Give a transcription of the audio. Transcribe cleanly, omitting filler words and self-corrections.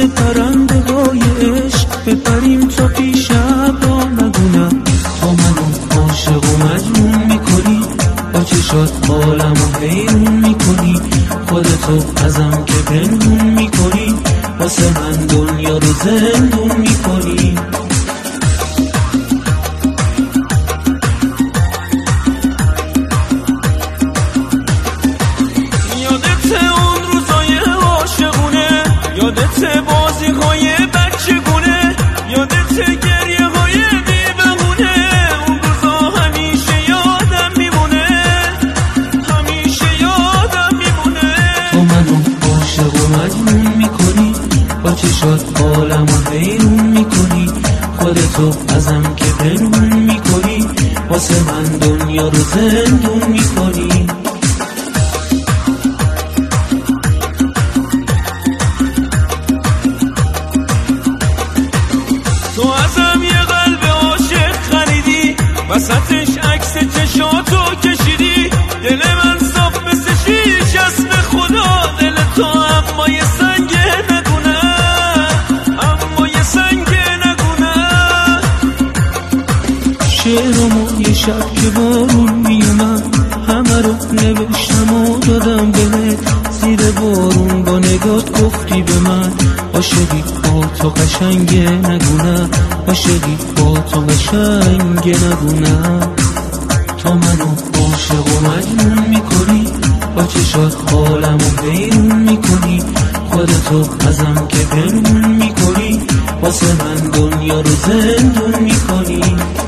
مثل پرنده های عشق بپریم تا پیش ابرا نگونم. تو منو عاشق و مجنون میکنی، با چشات عالمو حیرون میکنی. خودتو ازم که پنهون میکنی، واسه من دنیا رو زندون میکنی. یادت اون روزای عاشقونه، یادت بازی‌های بچگونه، یادت گریه‌های بی‌بهونه. اون روزا همیشه یادم میمونه، همیشه یادم میمونه. تو منو عاشق و مجنون میکنی، با چشات عالمو حیرون میکنی. خودتو ازم که پنهون میکنی، واسه من دنیا رو زندون میکنی. تو ازم یه قلب عاشق خریدی، وسطش عکس چشاتو کشیدی. دل من صاف مثل شیش است به خدا، دل تو اما یه سنگه نگونه، اما یه سنگه نگونه. شعرمو یه شب که بارون میومد، همه رو نوشتم و دادم بهت. زیر بارون با نگات گفتی به من، عاشقی با تو قشنگه نگونه، عاشقی با تو قشنگه نگونه. تو منو عاشق و مجنون میکنی، با چشات عالمو حیرون میکنی. خودتو ازم که پنهون میکنی، واسه من دنیا رو زندون میکنی.